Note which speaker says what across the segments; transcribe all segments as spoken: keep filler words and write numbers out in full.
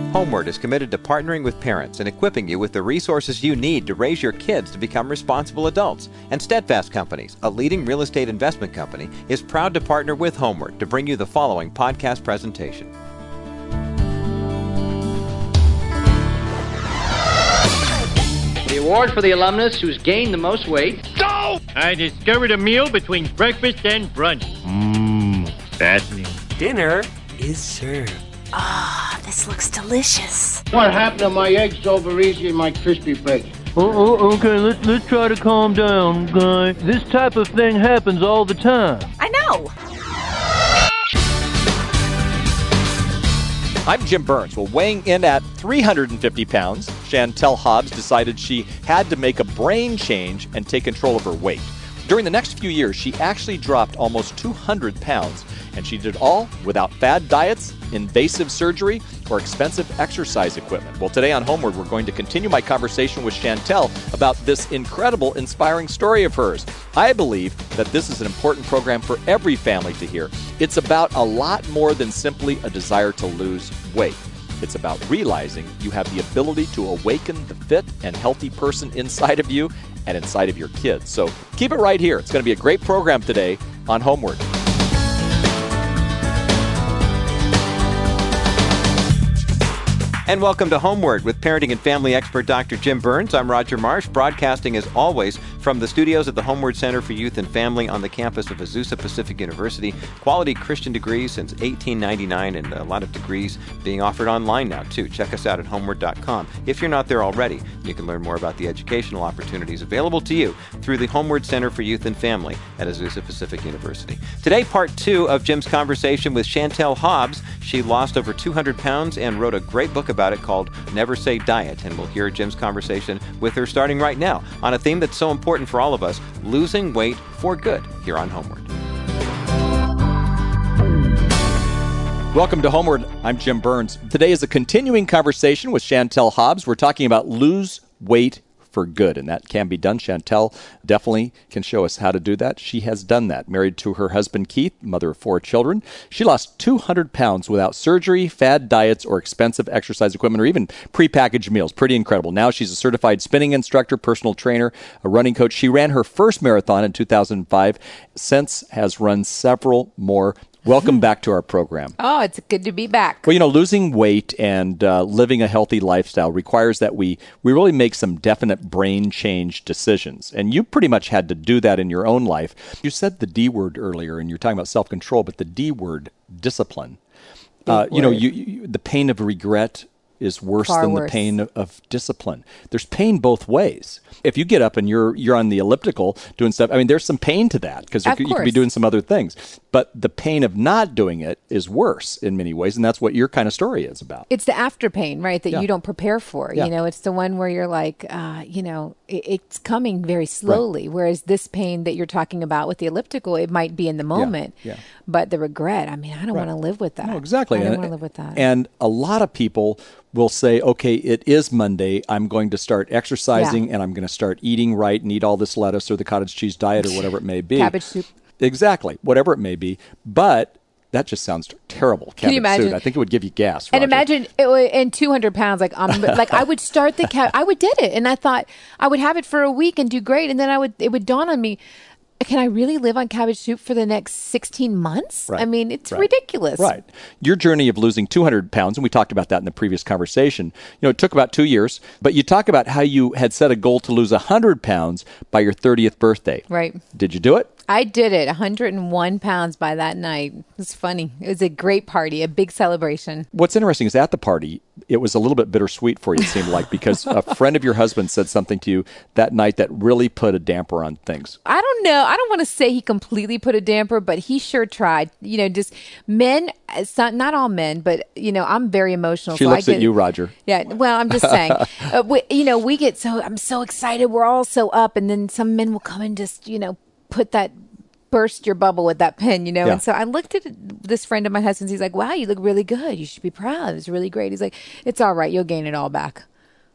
Speaker 1: Homeward is committed to partnering with parents and equipping you with the resources you need to raise your kids to become responsible adults. And Steadfast Companies, a leading real estate investment company, is proud to partner with Homeward to bring you the following podcast presentation.
Speaker 2: The award for the alumnus who's gained the most weight.
Speaker 3: Go! I discovered a meal between breakfast and brunch. Mmm, fascinating.
Speaker 4: Dinner is served.
Speaker 5: Ah, oh, this looks delicious.
Speaker 6: What happened to my eggs over easy and my crispy bacon?
Speaker 7: Oh, oh, okay, let's let's try to calm down, guy. This type of thing happens all the time.
Speaker 5: I know.
Speaker 8: I'm Jim Burns. Well, weighing in at three hundred fifty pounds, Chantel Hobbs decided she had to make a brain change and take control of her weight. During the next few years, she actually dropped almost two hundred pounds, and she did it all without fad diets, invasive surgery, or expensive exercise equipment. Well, today on Homeward, we're going to continue my conversation with Chantel about this incredible, inspiring story of hers. I believe that this is an important program for every family to hear. It's about a lot more than simply a desire to lose weight. It's about realizing you have the ability to awaken the fit and healthy person inside of you and inside of your kids. So keep it right here. It's going to be a great program today on Homeward.
Speaker 1: And welcome to Homeward with parenting and family expert Doctor Jim Burns. I'm Roger Marsh, broadcasting as always from the studios at the Homeward Center for Youth and Family on the campus of Azusa Pacific University. Quality Christian degrees since eighteen ninety-nine, and a lot of degrees being offered online now too. Check us out at homeward dot com. If you're not there already, you can learn more about the educational opportunities available to you through the Homeward Center for Youth and Family at Azusa Pacific University. Today, part two of Jim's conversation with Chantel Hobbs. She lost over two hundred pounds and wrote a great book about it called Never Say Diet, and we'll hear Jim's conversation with her starting right now on a theme that's so important for all of us, losing weight for good, here on Homeward.
Speaker 8: Welcome to Homeward. I'm Jim Burns. Today is a continuing conversation with Chantel Hobbs. We're talking about lose weight for good, and that can be done. Chantel definitely can show us how to do that. She has done that. Married to her husband, Keith, mother of four children. She lost two hundred pounds without surgery, fad diets, or expensive exercise equipment, or even prepackaged meals. Pretty incredible. Now she's a certified spinning instructor, personal trainer, a running coach. She ran her first marathon in two thousand five, since has run several more. Welcome back to our program.
Speaker 9: Oh, it's good to be back.
Speaker 8: Well, you know, losing weight and uh, living a healthy lifestyle requires that we, we really make some definite brain change decisions. And you pretty much had to do that in your own life. You said the D word earlier, and you're talking about self-control, but the D word, discipline. Uh, you know, you, you, the pain of regret is worse
Speaker 9: Far
Speaker 8: than
Speaker 9: worse.
Speaker 8: the pain of, of discipline. There's pain both ways. If you get up and you're you're on the elliptical doing stuff, I mean, there's some pain to that because you, you could be doing some other things. But the pain of not doing it is worse in many ways, and that's what your kind of story is about.
Speaker 9: It's the after pain, right, that
Speaker 8: Yeah.
Speaker 9: you don't prepare for.
Speaker 8: Yeah.
Speaker 9: You know, it's the one where you're like, uh, you know, it, it's coming very slowly. Right. Whereas this pain that you're talking about with the elliptical, it might be in the moment.
Speaker 8: Yeah. Yeah.
Speaker 9: But the regret, I mean, I don't
Speaker 8: Right.
Speaker 9: want to live with that.
Speaker 8: No, exactly.
Speaker 9: I don't
Speaker 8: And-
Speaker 9: want to live with that.
Speaker 8: And a lot of people will say, okay, it is Monday. I'm going to start exercising
Speaker 9: Yeah.
Speaker 8: and I'm going to start eating right and eat all this lettuce or the cottage cheese diet or whatever it may be.
Speaker 9: Cabbage soup.
Speaker 8: Exactly. Whatever it may be. But that just sounds terrible.
Speaker 9: Can you
Speaker 8: Cabbage soup.
Speaker 9: imagine?
Speaker 8: I think it would give you gas.
Speaker 9: And
Speaker 8: Roger.
Speaker 9: imagine, it, wa- and two hundred pounds, like um, like I would start the cab, I would did it, and I thought I would have it for a week and do great, and then I would it would dawn on me, can I really live on cabbage soup for the next sixteen months?
Speaker 8: Right.
Speaker 9: I mean, it's
Speaker 8: Right.
Speaker 9: ridiculous.
Speaker 8: Right. Your journey of losing two hundred pounds, and we talked about that in the previous conversation, you know, it took about two years, but you talk about how you had set a goal to lose one hundred pounds by your thirtieth birthday.
Speaker 9: Right.
Speaker 8: Did you do it?
Speaker 9: I did it, one hundred one pounds by that night. It was funny. It was a great party, a big celebration.
Speaker 8: What's interesting is at the party, it was a little bit bittersweet for you, it seemed like, because a friend of your husband said something to you that night that really put a damper on things.
Speaker 9: I don't know. I don't want to say he completely put a damper, but he sure tried. You know, just men, it's not, not all men, but, you know, I'm very emotional.
Speaker 8: She
Speaker 9: so
Speaker 8: looks
Speaker 9: I get,
Speaker 8: at you, Roger.
Speaker 9: Yeah, well, I'm just saying, uh, we, you know, we get so, I'm so excited. We're all so up. And then some men will come and just, you know, put that, burst your bubble with that pen, you know?
Speaker 8: Yeah.
Speaker 9: And so I looked at this friend of my husband's. He's like, wow, you look really good. You should be proud. It was really great. He's like, it's all right. You'll gain it all back.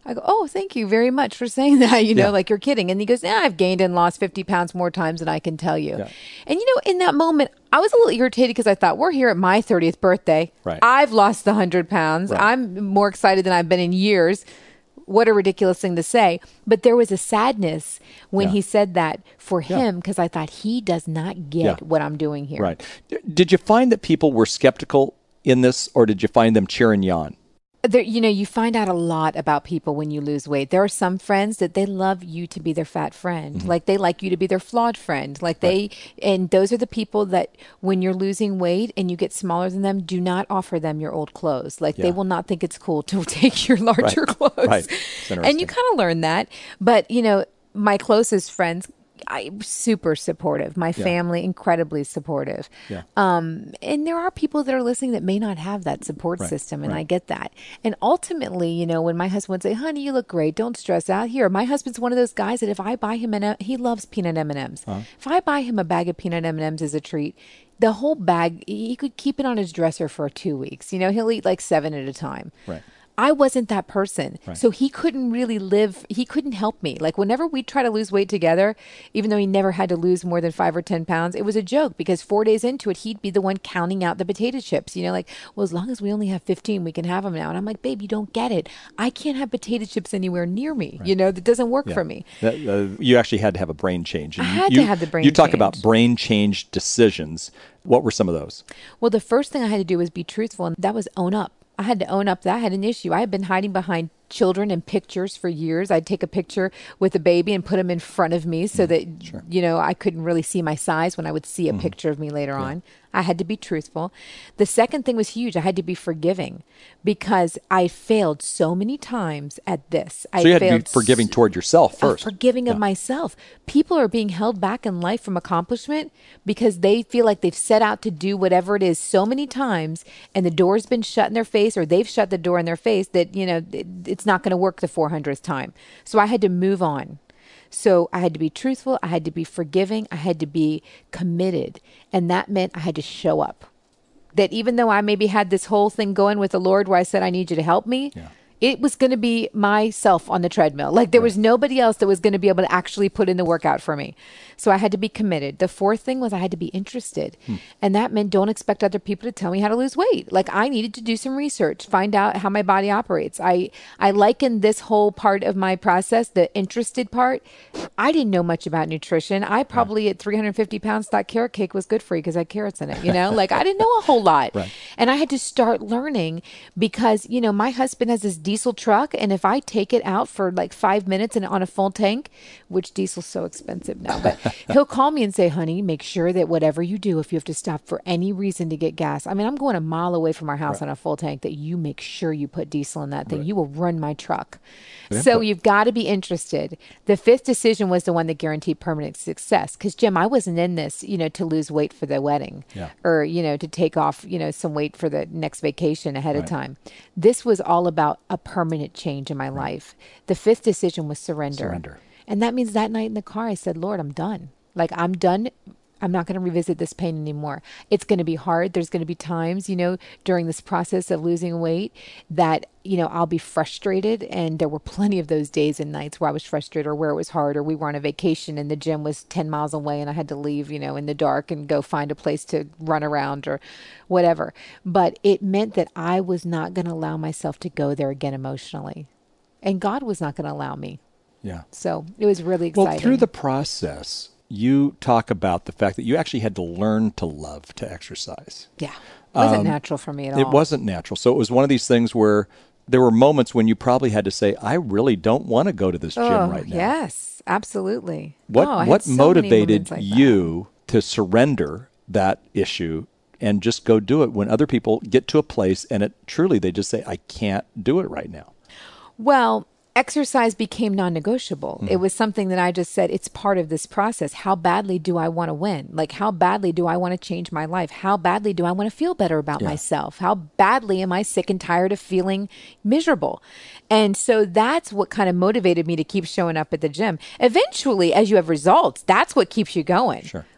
Speaker 9: I go, oh, thank you very much for saying that. You know,
Speaker 8: Yeah.
Speaker 9: like you're kidding. And he goes, yeah, I've gained and lost fifty pounds more times than I can tell you.
Speaker 8: Yeah.
Speaker 9: And, you know, in that moment, I was a little irritated because I thought, we're here at my thirtieth birthday.
Speaker 8: Right.
Speaker 9: I've lost the one hundred pounds.
Speaker 8: Right.
Speaker 9: I'm more excited than I've been in years. What a ridiculous thing to say. But there was a sadness when
Speaker 8: Yeah.
Speaker 9: he said that for
Speaker 8: Yeah.
Speaker 9: him because I thought he does not get
Speaker 8: Yeah.
Speaker 9: what I'm doing here.
Speaker 8: Right. D- Did you find that people were skeptical in this, or did you find them cheering you on?
Speaker 9: There, you know, you find out a lot about people when you lose weight. There are some friends that they love you to be their fat friend.
Speaker 8: Mm-hmm.
Speaker 9: Like they like you to be their flawed friend. Like they, and those are the people that when you're losing weight and you get smaller than them, do not offer them your old clothes. Like
Speaker 8: Yeah.
Speaker 9: they will not think it's cool to take your larger
Speaker 8: Right.
Speaker 9: clothes.
Speaker 8: Right. It's
Speaker 9: And
Speaker 8: interesting.
Speaker 9: you kind of learn that. But, you know, my closest friends, I super supportive. My family, incredibly supportive.
Speaker 8: Yeah.
Speaker 9: Um, and there are people that are listening that may not have that support
Speaker 8: Right,
Speaker 9: system, and
Speaker 8: right.
Speaker 9: I get that. And ultimately, you know, when my husband would say, "Honey, you look great. Don't stress out." Here, my husband's one of those guys that if I buy him an, he loves peanut M and M's.
Speaker 8: Uh-huh.
Speaker 9: If I buy him a bag of peanut M and M's as a treat, the whole bag he could keep it on his dresser for two weeks. You know, he'll eat like seven at a time.
Speaker 8: Right.
Speaker 9: I wasn't that person.
Speaker 8: Right.
Speaker 9: So he couldn't really live, he couldn't help me. Like whenever we try to lose weight together, even though he never had to lose more than five or ten pounds, it was a joke because four days into it, he'd be the one counting out the potato chips. You know, like, well, as long as we only have fifteen, we can have them now. And I'm like, babe, you don't get it. I can't have potato chips anywhere near me. You know, that doesn't work
Speaker 8: Yeah.
Speaker 9: for me.
Speaker 8: That, uh, you actually had to have a brain change. And
Speaker 9: I
Speaker 8: you-
Speaker 9: had to
Speaker 8: you-
Speaker 9: have the brain
Speaker 8: You talk
Speaker 9: change.
Speaker 8: about brain change decisions. What were some of those?
Speaker 9: Well, the first thing I had to do was be truthful, and that was own up. I had to own up that I had an issue. I had been hiding behind children and pictures for years. I'd take a picture with a baby and put him in front of me so that, you know, I couldn't really see my size when I would see a picture of me later on. I had to be truthful. The second thing was huge. I had to be forgiving because I failed so many times at this. I
Speaker 8: So you had to be
Speaker 9: failed
Speaker 8: forgiving
Speaker 9: s-
Speaker 8: toward yourself
Speaker 9: uh,
Speaker 8: first.
Speaker 9: forgiving of
Speaker 8: Yeah.
Speaker 9: myself. People are being held back in life from accomplishment because they feel like they've set out to do whatever it is so many times and the door's been shut in their face or they've shut the door in their face that, you know, it, it's not going to work the four hundredth time. So I had to move on. So I had to be truthful. I had to be forgiving. I had to be committed. And that meant I had to show up. That even though I maybe had this whole thing going with the Lord where I said, I need you to help me,
Speaker 8: Yeah.
Speaker 9: it was going to be myself on the treadmill. Like there was nobody else that was going to be able to actually put in the workout for me. So I had to be committed. The fourth thing was I had to be interested.
Speaker 8: Hmm.
Speaker 9: And that meant don't expect other people to tell me how to lose weight. Like I needed to do some research, find out how my body operates. I, I liken this whole part of my process, the interested part. I didn't know much about nutrition. I probably at three hundred fifty pounds thought carrot cake was good for you because I had carrots in it, you know, like I didn't know a whole lot.
Speaker 8: Right.
Speaker 9: And I had to start learning because, you know, my husband has this diesel truck. And if I take it out for like five minutes and on a full tank, which diesel's so expensive now, but he'll call me and say, honey, make sure that whatever you do, if you have to stop for any reason to get gas, I mean, I'm going a mile away from our house on a full tank, that you make sure you put diesel in that thing. You will run my truck. So you've got to be interested. The fifth decision was the one that guaranteed permanent success. Because Jim, I wasn't in this, you know, to lose weight for the wedding
Speaker 8: Yeah.
Speaker 9: or, you know, to take off, you know, some weight for the next vacation ahead of time. This was all about a permanent change in my life. The fifth decision was surrender.
Speaker 8: Surrender.
Speaker 9: And that means that night in the car, I said, Lord, I'm done. Like, I'm done. I'm not going to revisit this pain anymore. It's going to be hard. There's going to be times, you know, during this process of losing weight that, you know, I'll be frustrated. And there were plenty of those days and nights where I was frustrated or where it was hard or we were on a vacation and the gym was ten miles away and I had to leave, you know, in the dark and go find a place to run around or whatever. But it meant that I was not going to allow myself to go there again emotionally. And God was not going to allow me.
Speaker 8: Yeah.
Speaker 9: So it was really exciting.
Speaker 8: Well, through the process, you talk about the fact that you actually had to learn to love to exercise.
Speaker 9: Yeah. It wasn't
Speaker 8: Um,
Speaker 9: natural for me at all.
Speaker 8: It wasn't natural. So it was one of these things where there were moments when you probably had to say, I really don't want to go to this gym
Speaker 9: Oh,
Speaker 8: right now.
Speaker 9: yes, absolutely.
Speaker 8: What
Speaker 9: Oh, I had
Speaker 8: what
Speaker 9: so many
Speaker 8: motivated
Speaker 9: moments like that.
Speaker 8: you to surrender that issue and just go do it when other people get to a place and it truly they just say, I can't do it right now?
Speaker 9: Well, exercise became non-negotiable.
Speaker 8: Mm-hmm.
Speaker 9: It was something that I just said, it's part of this process. How badly do I want to win? Like, how badly do I want to change my life? How badly do I want to feel better about
Speaker 8: Yeah.
Speaker 9: myself? How badly am I sick and tired of feeling miserable? And so that's what kind of motivated me to keep showing up at the gym. Eventually, as you have results, that's what keeps you going.
Speaker 8: Sure.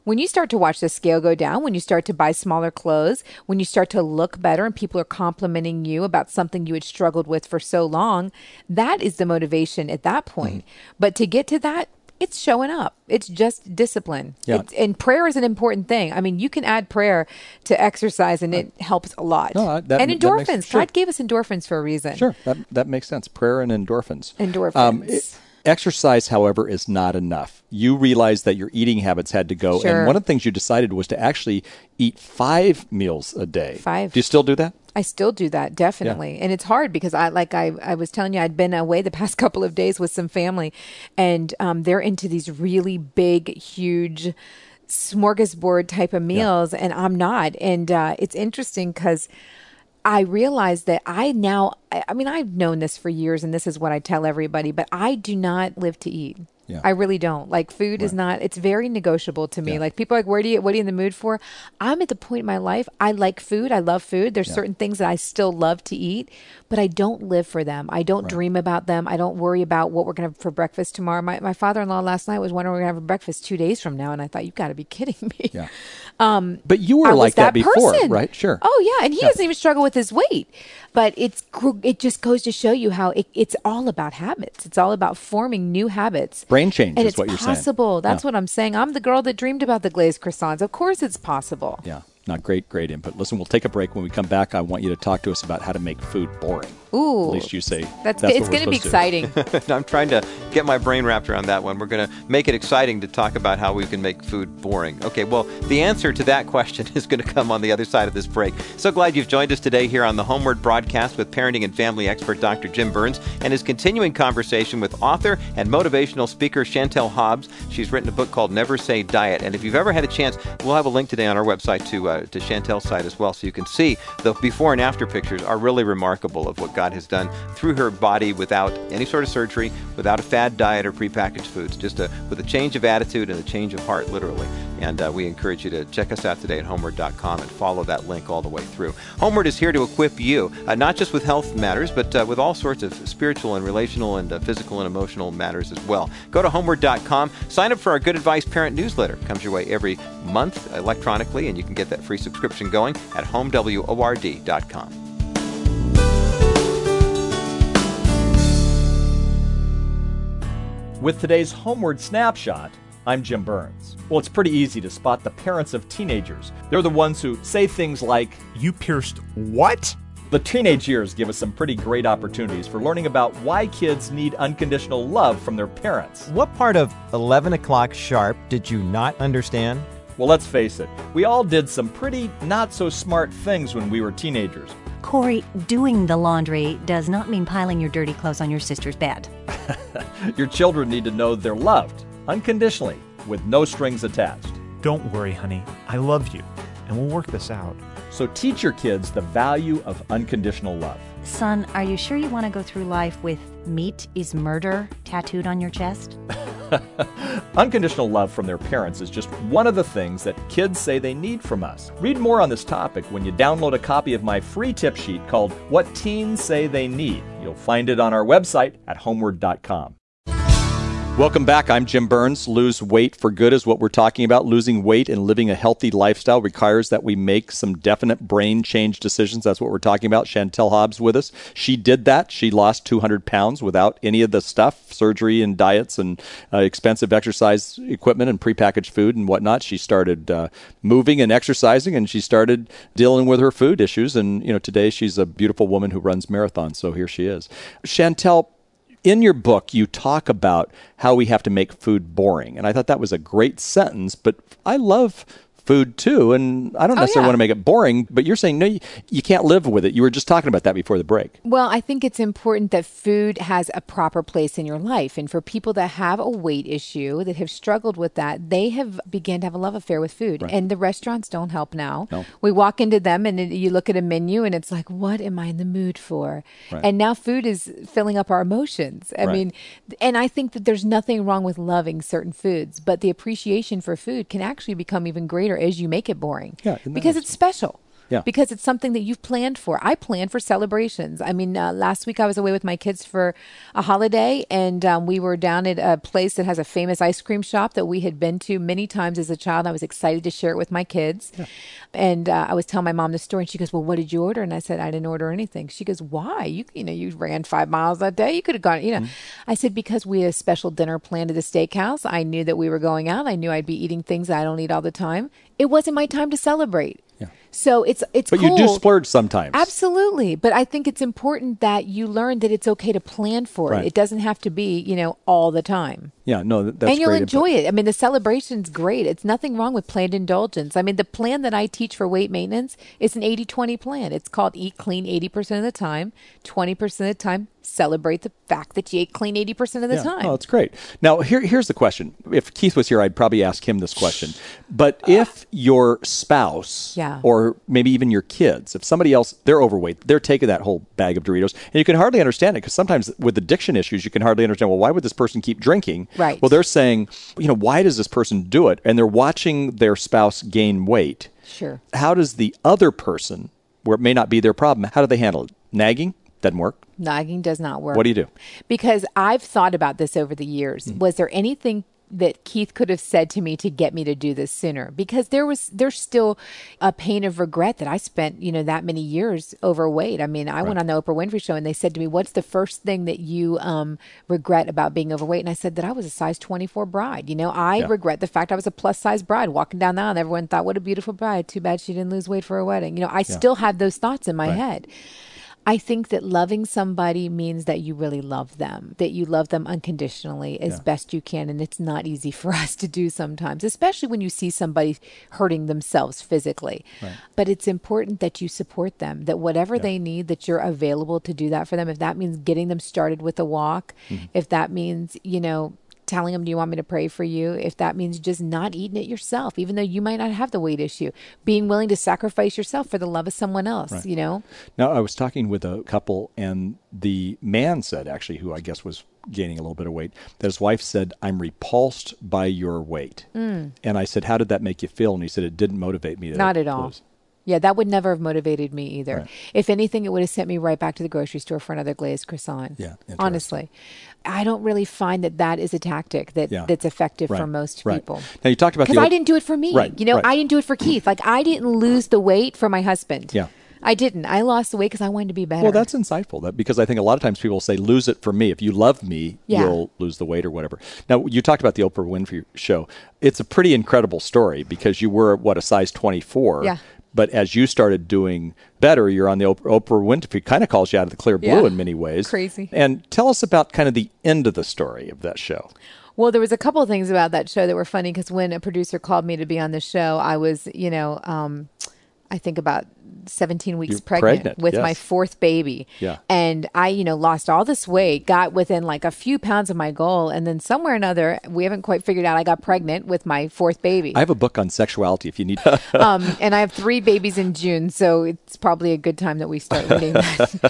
Speaker 9: when you start to watch the scale go down, when you start to buy smaller clothes, when you start to look better and people are complimenting you about something you had struggled with for so long, that is the motivation at that point. Mm-hmm. But to get to that, it's showing up. It's just discipline.
Speaker 8: Yeah.
Speaker 9: It's, and prayer is an important thing. I mean, you can add prayer to exercise and it helps a lot.
Speaker 8: No, that,
Speaker 9: and endorphins.
Speaker 8: That makes, sure.
Speaker 9: God gave us endorphins for a reason.
Speaker 8: Sure, that, that makes sense. Prayer and endorphins.
Speaker 9: Endorphins. Um, it,
Speaker 8: Exercise, however, is not enough. You realized that your eating habits had to go.
Speaker 9: Sure.
Speaker 8: And one of the things you decided was to actually eat five meals a day.
Speaker 9: Five.
Speaker 8: Do you still do that?
Speaker 9: I still do that, definitely. Yeah. And it's hard because I, like I, I was telling you, I'd been away the past couple of days with some family and um, they're into these really big, huge smorgasbord type of meals yeah. and I'm not. And uh, it's interesting because I realized that I now, I mean, I've known this for years and this is what I tell everybody, but I do not live to eat.
Speaker 8: Yeah.
Speaker 9: I really don't. Like food right. is not, it's very negotiable to me. Yeah. Like people are like, where do you, what are you in the mood for? I'm at the point in my life, I like food. I love food. There's yeah. certain things that I still love to eat, but I don't live for them. I don't right. dream about them. I don't worry about what we're going to have for breakfast tomorrow. My, my father-in-law last night was wondering what we're going to have for breakfast two days from now. And I thought, you've got to be kidding me.
Speaker 8: Yeah.
Speaker 9: Um,
Speaker 8: but you were like that, that before,
Speaker 9: person.
Speaker 8: right? Sure.
Speaker 9: Oh yeah. And he
Speaker 8: yeah.
Speaker 9: doesn't even struggle with his weight, but it's, it just goes to show you how it, it's all about habits. It's all about forming new habits.
Speaker 8: Brain change
Speaker 9: and
Speaker 8: is what you're saying.
Speaker 9: It's possible. That's
Speaker 8: yeah.
Speaker 9: what I'm saying. I'm the girl that dreamed about the glazed croissants. Of course it's possible.
Speaker 8: Yeah. Not great, great input. Listen, we'll take a break. When we come back, I want you to talk to us about how to make food boring.
Speaker 9: Ooh.
Speaker 8: At least you say
Speaker 9: that's,
Speaker 8: that's
Speaker 9: it's going to be exciting.
Speaker 1: I'm trying to get my brain wrapped around that one. We're going to make it exciting to talk about how we can make food boring. Okay, well, the answer to that question is going to come on the other side of this break. So glad you've joined us today here on the Homeward Broadcast with parenting and family expert Doctor Jim Burns and his continuing conversation with author and motivational speaker Chantel Hobbs. She's written a book called Never Say Diet. And if you've ever had a chance, we'll have a link today on our website to uh, to Chantel's site as well, so you can see the before and after pictures are really remarkable of what God has done through her body without any sort of surgery, without a fad diet or prepackaged foods, just a, with a change of attitude and a change of heart, literally. And uh, we encourage you to check us out today at homeward dot com and follow that link all the way through. Homeward is here to equip you, uh, not just with health matters, but uh, with all sorts of spiritual and relational and uh, physical and emotional matters as well. Go to homeward dot com, sign up for our Good Advice Parent newsletter. It comes your way every month electronically, and you can get that free subscription going at home word dot com.
Speaker 8: With today's Homeward Snapshot, I'm Jim Burns. Well, it's pretty easy to spot the parents of teenagers. They're the ones who say things like,
Speaker 10: "You pierced what?"
Speaker 8: The teenage years give us some pretty great opportunities for learning about why kids need unconditional love from their parents.
Speaker 11: What part of eleven o'clock sharp did you not understand?
Speaker 8: Well, let's face it, we all did some pretty not-so-smart things when we were teenagers.
Speaker 12: Corey, doing the laundry does not mean piling your dirty clothes on your sister's bed.
Speaker 8: Your children need to know they're loved, unconditionally, with no strings attached.
Speaker 10: Don't worry, honey. I love you, and we'll work this out.
Speaker 8: So teach your kids the value of unconditional love.
Speaker 12: Son, are you sure you want to go through life with "meat is murder" tattooed on your chest?
Speaker 8: Unconditional love from their parents is just one of the things that kids say they need from us. Read more on this topic when you download a copy of my free tip sheet called What Teens Say They Need. You'll find it on our website at homeward dot com. Welcome back. I'm Jim Burns. Lose weight for good is what we're talking about. Losing weight and living a healthy lifestyle requires that we make some definite brain change decisions. That's what we're talking about. Chantel Hobbs with us. She did that. She lost two hundred pounds without any of the stuff, surgery and diets and uh, expensive exercise equipment and prepackaged food and whatnot. She started uh, moving and exercising, and she started dealing with her food issues. And, you know, today she's a beautiful woman who runs marathons. So here she is. Chantel, in your book, you talk about how we have to make food boring. And I thought that was a great sentence, but I love food too, and I don't
Speaker 9: oh,
Speaker 8: necessarily
Speaker 9: yeah.
Speaker 8: want to make it boring, but you're saying, no, you, you can't live with it. You were just talking about that before the break.
Speaker 9: Well, I think it's important that food has a proper place in your life. And for people that have a weight issue, that have struggled with that, they have begun to have a love affair with food.
Speaker 8: Right.
Speaker 9: And the restaurants don't help now.
Speaker 8: No.
Speaker 9: We walk into them and you look at a menu and it's like, what am I in the mood for?
Speaker 8: Right.
Speaker 9: And now food is filling up our emotions. I
Speaker 8: Right.
Speaker 9: mean, and I think that there's nothing wrong with loving certain foods, but the appreciation for food can actually become even greater as you make it boring.
Speaker 8: Yeah, isn't that
Speaker 9: because it's special.
Speaker 8: Yeah.
Speaker 9: Because it's something that you've planned for. I plan for celebrations. I mean, uh, last week I was away with my kids for a holiday, and um, we were down at a place that has a famous ice cream shop that we had been to many times as a child. I was excited to share it with my kids. Yeah. And uh, I was telling my mom the story, and she goes, well, what did you order? And I said, I didn't order anything. She goes, why? You you know, you ran five miles that day. You could have gone, you know. Mm-hmm. I said, because we had a special dinner planned at the steakhouse. I knew that we were going out. I knew I'd be eating things that I don't eat all the time. It wasn't my time to celebrate.
Speaker 8: Yeah.
Speaker 9: So it's it's
Speaker 8: but
Speaker 9: cool.
Speaker 8: You do splurge sometimes.
Speaker 9: Absolutely. But I think it's important that you learn that it's okay to plan for
Speaker 8: right.
Speaker 9: it. It doesn't have to be, you know, all the time.
Speaker 8: Yeah, no, that, that's
Speaker 9: And you'll
Speaker 8: great
Speaker 9: enjoy
Speaker 8: input.
Speaker 9: it. I mean, the celebration's great. It's nothing wrong with planned indulgence. I mean, the plan that I teach for weight maintenance is an eighty twenty plan. It's called Eat Clean eighty percent of the time, twenty percent of the time, celebrate the fact that you ate clean eighty percent of the
Speaker 8: yeah.
Speaker 9: time.
Speaker 8: Oh, that's great. Now, here, here's the question. If Keith was here, I'd probably ask him this question. But if your spouse
Speaker 9: yeah.
Speaker 8: or maybe even your kids, if somebody else, they're overweight, they're taking that whole bag of Doritos, and you can hardly understand it because sometimes with addiction issues, you can hardly understand, well, why would this person keep drinking?
Speaker 9: Right.
Speaker 8: Well, they're saying, you know, why does this person do it? And they're watching their spouse gain weight.
Speaker 9: Sure.
Speaker 8: How does the other person, where it may not be their problem, how do they handle it? Nagging? Doesn't work.
Speaker 9: Nagging does not work.
Speaker 8: What do you do?
Speaker 9: Because I've thought about this over the years. Mm. Was there anything that Keith could have said to me to get me to do this sooner? Because there was, there's still a pain of regret that I spent, you know, that many years overweight. I mean, I right. went on the Oprah Winfrey Show and they said to me, what's the first thing that you um, regret about being overweight? And I said that I was a size twenty-four bride. You know, I yeah. regret the fact I was a plus size bride walking down the aisle and everyone thought, what a beautiful bride. Too bad she didn't lose weight for her wedding. You know, I yeah. still have those thoughts in my right. head. I think that loving somebody means that you really love them, that you love them unconditionally as yeah. best you can. And it's not easy for us to do sometimes, especially when you see somebody hurting themselves physically. Right. But it's important that you support them, that whatever yeah. they need, that you're available to do that for them. If that means getting them started with a walk, mm-hmm. if that means, you know, telling them, do you want me to pray for you? If that means just not eating it yourself, even though you might not have the weight issue, being willing to sacrifice yourself for the love of someone else, right. you know?
Speaker 8: Now, I was talking with a couple and the man said, actually, who I guess was gaining a little bit of weight, that his wife said, I'm repulsed by your weight. Mm. And I said, how did that make you feel? And he said, it didn't motivate me to
Speaker 9: Not at
Speaker 8: lose.
Speaker 9: all. Yeah, that would never have motivated me either. Right. If anything, it would have sent me right back to the grocery store for another glazed croissant.
Speaker 8: Yeah,
Speaker 9: honestly. I don't really find that that is a tactic that, yeah. that's effective
Speaker 8: right.
Speaker 9: for most
Speaker 8: right.
Speaker 9: people.
Speaker 8: Now, you talked about
Speaker 9: because
Speaker 8: the...
Speaker 9: I didn't do it for me.
Speaker 8: Right.
Speaker 9: You know,
Speaker 8: right.
Speaker 9: I didn't do it for Keith. Like, I didn't lose the weight for my husband.
Speaker 8: Yeah.
Speaker 9: I didn't. I lost the weight because I wanted to be better.
Speaker 8: Well, that's insightful. That because I think a lot of times people say, lose it for me. If you love me,
Speaker 9: yeah.
Speaker 8: you'll lose the weight or whatever. Now, you talked about the Oprah Winfrey Show. It's a pretty incredible story because you were, what, a size twenty-four.
Speaker 9: Yeah.
Speaker 8: But as you started doing better, you're on the Oprah, Oprah Winfrey, kind of calls you out of the clear blue
Speaker 9: yeah.
Speaker 8: in many ways.
Speaker 9: Crazy.
Speaker 8: And tell us about kind of the end of the story of that show.
Speaker 9: Well, there was a couple of things about that show that were funny because when a producer called me to be on the show, I was, you know, um, I think about seventeen weeks pregnant,
Speaker 8: pregnant
Speaker 9: with
Speaker 8: yes.
Speaker 9: my fourth baby.
Speaker 8: Yeah.
Speaker 9: And I, you know, lost all this weight, got within like a few pounds of my goal. And then somewhere or another, we haven't quite figured out, I got pregnant with my fourth baby.
Speaker 8: I have a book on sexuality if you need.
Speaker 9: um, and I have three babies in June. So it's probably a good time that we start reading that.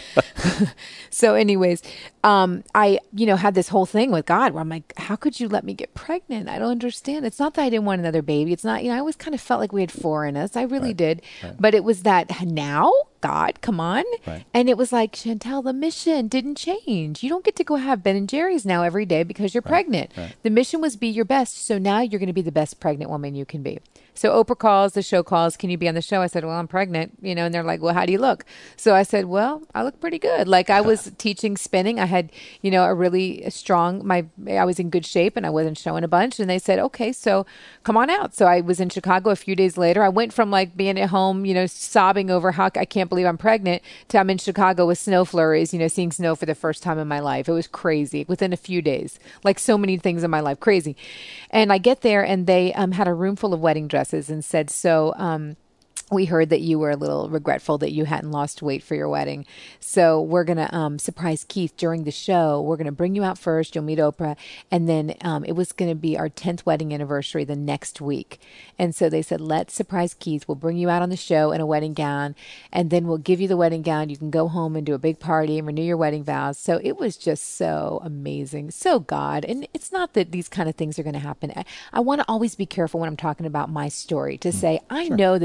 Speaker 9: So anyways, um, I, you know, had this whole thing with God where I'm like, how could you let me get pregnant? I don't understand. It's not that I didn't want another baby. It's not, you know, I always kind of felt like we had four in us. I really
Speaker 8: right.
Speaker 9: did.
Speaker 8: Right.
Speaker 9: But it was that now, God, come on.
Speaker 8: Right.
Speaker 9: And it was like, Chantel, the mission didn't change. You don't get to go have Ben and Jerry's now every day because you're
Speaker 8: right.
Speaker 9: pregnant.
Speaker 8: Right.
Speaker 9: The mission was be your best. So now you're going to be the best pregnant woman you can be. So Oprah calls, the show calls, can you be on the show? I said, well, I'm pregnant, you know, and they're like, well, how do you look? So I said, well, I look pretty good. Like I was teaching spinning. I had, you know, a really strong, my, I was in good shape and I wasn't showing a bunch. And they said, okay, so come on out. So I was in Chicago a few days later. I went from like being at home, you know, sobbing over how I can't believe I'm pregnant to I'm in Chicago with snow flurries, you know, seeing snow for the first time in my life. It was crazy within a few days, like so many things in my life, crazy. And I get there and they um, had a room full of wedding dresses and said, so um, we heard that you were a little regretful that you hadn't lost weight for your wedding. So we're going to um, surprise Keith during the show. We're going to bring you out first. You'll meet Oprah. And then um, it was going to be our tenth wedding anniversary the next week. And so they said, let's surprise Keith. We'll bring you out on the show in a wedding gown. And then we'll give you the wedding gown. You can go home and do a big party and renew your wedding vows. So it was just so amazing. So God. And it's not that these kind of things are going to happen. I, I want to always be careful when I'm talking about my story to say, I
Speaker 8: sure.
Speaker 9: know that this is not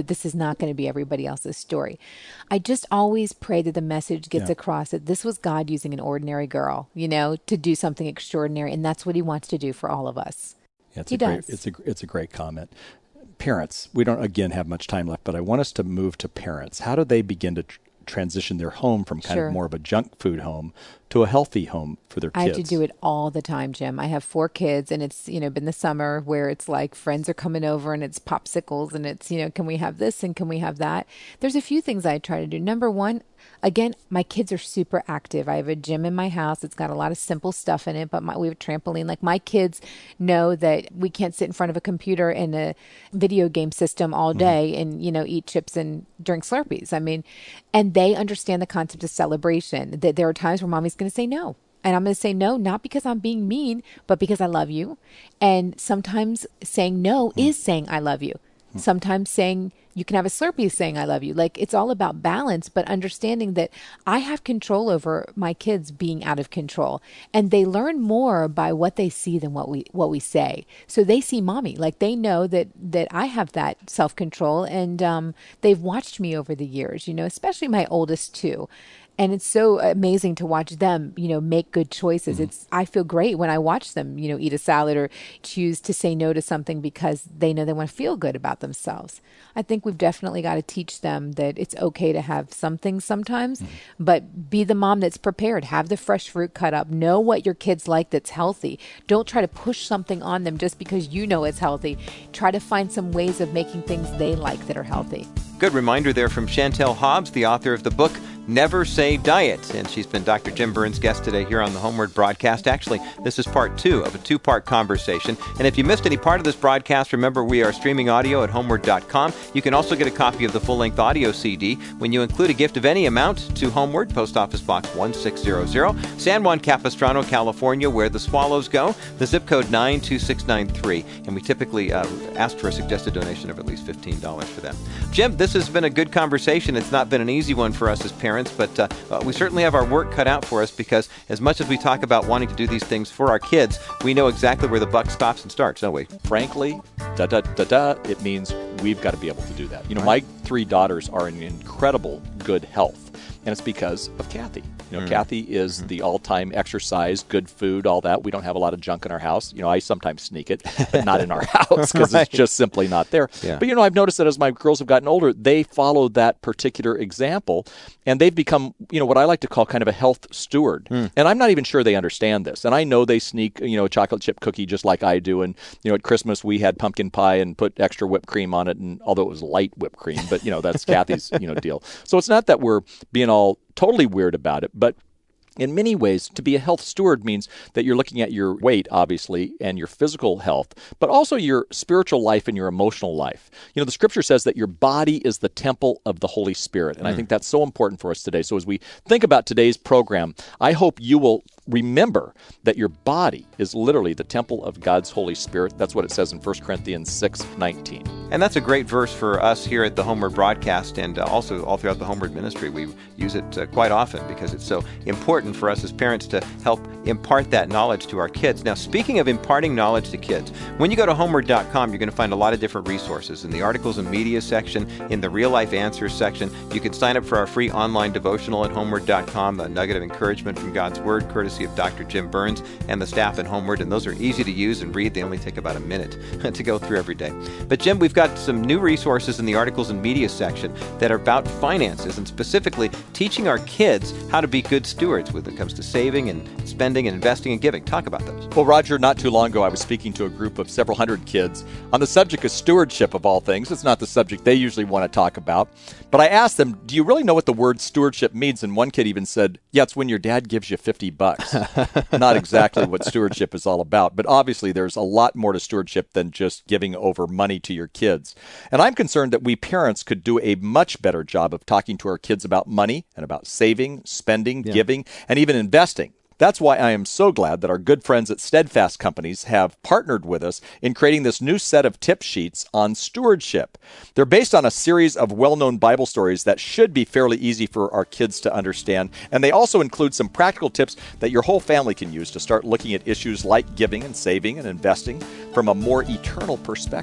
Speaker 9: not going to be everybody else's story. I just always pray that the message gets
Speaker 8: Yeah.
Speaker 9: across that this was God using an ordinary girl, you know, to do something extraordinary. And that's what he wants to do for all of us.
Speaker 8: Yeah, it's
Speaker 9: he
Speaker 8: a great,
Speaker 9: does.
Speaker 8: It's a, it's a great comment. Parents, we don't, again, have much time left, but I want us to move to parents. How do they begin to tr- transition their home from kind
Speaker 9: Sure.
Speaker 8: of more of a junk food home to a healthy home for their kids?
Speaker 9: I have to do it all the time, Jim. I have four kids, and it's, you know, been the summer where it's like friends are coming over and it's popsicles and it's, you know, can we have this and can we have that? There's a few things I try to do. Number one, again, my kids are super active. I have a gym in my house. It's got a lot of simple stuff in it, but my, we have a trampoline. Like my kids know that we can't sit in front of a computer and a video game system all day mm-hmm. and, you know, eat chips and drink Slurpees. I mean, and they understand the concept of celebration, that there are times where mommy's going to say no. And I'm going to say no, not because I'm being mean, but because I love you. And sometimes saying no mm. is saying I love you. Mm. Sometimes saying you can have a Slurpee is saying I love you. Like it's all about balance, but understanding that I have control over my kids being out of control. And they learn more by what they see than what we what we say. So they see mommy. Like they know that that I have that self-control. And um, they've watched me over the years, you know, especially my oldest two. And it's so amazing to watch them, you know, make good choices. Mm-hmm. It's I feel great when I watch them, you know, eat a salad or choose to say no to something because they know they want to feel good about themselves. I think we've definitely got to teach them that it's okay to have some things sometimes, mm-hmm. but be the mom that's prepared. Have the fresh fruit cut up. Know what your kids like that's healthy. Don't try to push something on them just because you know it's healthy. Try to find some ways of making things they like that are healthy.
Speaker 1: Good reminder there from Chantel Hobbs, the author of the book, Never Say Diet. And she's been Doctor Jim Burns' guest today here on the Homeward broadcast. Actually, this is part two of a two-part conversation. And if you missed any part of this broadcast, remember we are streaming audio at homeward dot com. You can also get a copy of the full-length audio C D when you include a gift of any amount to Homeward, Post Office Box one six zero zero, San Juan Capistrano, California, where the Swallows go, the zip code nine two six nine three. And we typically uh, ask for a suggested donation of at least fifteen dollars for them. Jim, this has been a good conversation. It's not been an easy one for us as parents, but uh, uh, we certainly have our work cut out for us because as much as we talk about wanting to do these things for our kids, we know exactly where the buck stops and starts, don't we?
Speaker 8: Frankly, da da da da, it means we've got to be able to do that. You know, right. My three daughters are in incredible good health, and it's because of Kathy. You know, mm. Kathy is mm-hmm. the all-time exercise, good food, all that. We don't have a lot of junk in our house. You know, I sometimes sneak it, but not in our house because right. it's just simply not there. Yeah. But, you know, I've noticed that as my girls have gotten older, they follow that particular example, and they've become, you know, what I like to call kind of a health steward. Mm. And I'm not even sure they understand this. And I know they sneak, you know, a chocolate chip cookie just like I do. And, you know, at Christmas we had pumpkin pie and put extra whipped cream on it, and although it was light whipped cream, but, you know, that's Kathy's, you know, deal. So it's not that we're being all totally weird about it, but in many ways, to be a health steward means that you're looking at your weight, obviously, and your physical health, but also your spiritual life and your emotional life. You know, the scripture says that your body is the temple of the Holy Spirit, and mm. I think that's so important for us today. So as we think about today's program, I hope you will remember that your body is literally the temple of God's Holy Spirit. That's what it says in First Corinthians six nineteen.
Speaker 1: And that's a great verse for us here at the Homeward broadcast, and uh, also all throughout the Homeward ministry. We use it uh, quite often because it's so important for us as parents to help impart that knowledge to our kids. Now, speaking of imparting knowledge to kids, when you go to homeward dot com, you're going to find a lot of different resources. In the articles and media section, in the real life answers section, you can sign up for our free online devotional at homeward dot com, a nugget of encouragement from God's Word, courtesy of Doctor Jim Burns and the staff at Homeward. And those are easy to use and read. They only take about a minute to go through every day. But Jim, we've got some new resources in the articles and media section that are about finances and specifically teaching our kids how to be good stewards when it comes to saving and spending and investing and giving. Talk about those.
Speaker 8: Well, Roger, not too long ago, I was speaking to a group of several hundred kids on the subject of stewardship of all things. It's not the subject they usually want to talk about. But I asked them, do you really know what the word stewardship means? And one kid even said, yeah, it's when your dad gives you fifty bucks. Not exactly what stewardship is all about. But obviously, there's a lot more to stewardship than just giving over money to your kids. And I'm concerned that we parents could do a much better job of talking to our kids about money and about saving, spending, yeah. giving, and even investing. That's why I am so glad that our good friends at Steadfast Companies have partnered with us in creating this new set of tip sheets on stewardship. They're based on a series of well-known Bible stories that should be fairly easy for our kids to understand, and they also include some practical tips that your whole family can use to start looking at issues like giving and saving and investing from a more eternal perspective.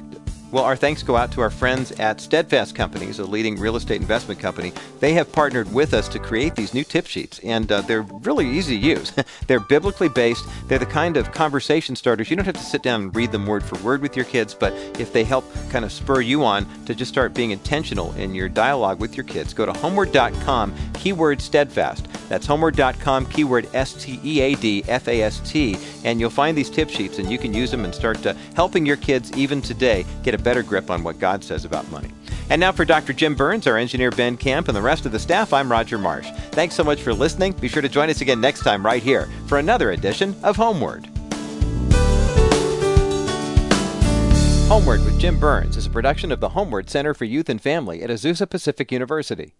Speaker 1: Well, our thanks go out to our friends at Steadfast Companies, a leading real estate investment company. They have partnered with us to create these new tip sheets, and uh, they're really easy to use. They're biblically based. They're the kind of conversation starters. You don't have to sit down and read them word for word with your kids, but if they help kind of spur you on to just start being intentional in your dialogue with your kids, go to homeward dot com, keyword steadfast. That's homeward dot com, keyword S T E A D F A S T, and you'll find these tip sheets, and you can use them and start uh, helping your kids even today get a better grip on what God says about money. And now for Doctor Jim Burns, our engineer Ben Camp, and the rest of the staff, I'm Roger Marsh. Thanks so much for listening. Be sure to join us again next time right here for another edition of Homeward. Homeward with Jim Burns is a production of the Homeward Center for Youth and Family at Azusa Pacific University.